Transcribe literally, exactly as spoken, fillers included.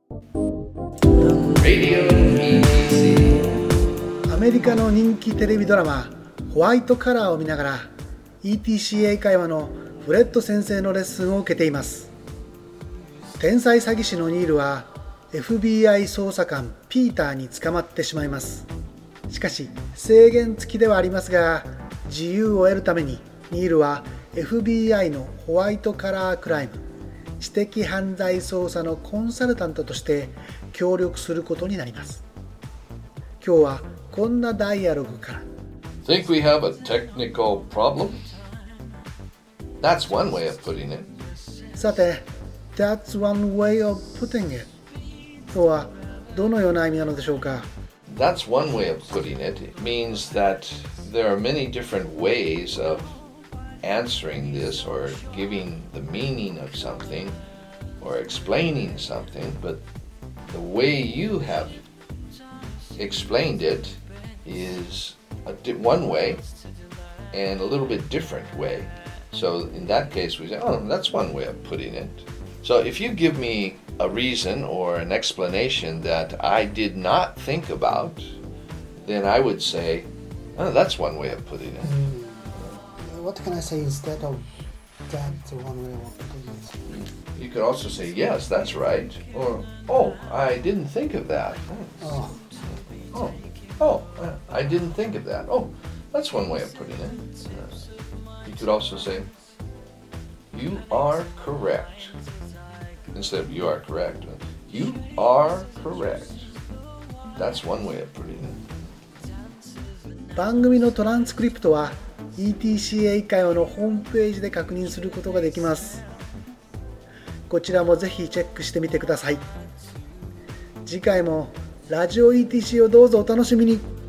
アメリカの人気テレビドラマホワイトカラーを見ながら イーティーシー 英会話のフレッド先生のレッスンを受けています。天才詐欺師のニールは エフビーアイ 捜査官ピーターに捕まってしまいます。しかし制限付きではありますが、自由を得るためにニールは エフビーアイ のホワイトカラークライム知的犯罪捜査のコンサルタントとして協力することになります。今日はこんなダイアログから。 Think we have a technical problem? That's one way of putting it. さて That's one way of putting it とはどのような意味なのでしょうか。 That's one way of putting it. It means that there are many different ways of answering this or giving the meaning of something or explaining something, but the way you have explained it is a di- one way and a little bit different way. So in that case we say, oh, that's one way of putting it. So if you give me a reason or an explanation that I did not think about, then I would say, oh, that's one way of putting it. Mm. What can I say instead of that's one way of putting it? You could also say, yes, that's right. Or, oh, I didn't think of that. Oh. Oh, oh, I didn't think of that. Oh, that's one way of putting it. You could also say, you are correct. Instead of you are correct, you are correct. That's one way of putting it. 番組のトランスクリプトは イーティーシー 英会話のホームページで確認することができます。こちらもぜひチェックしてみてください。次回もラジオ イーティーシー をどうぞお楽しみに。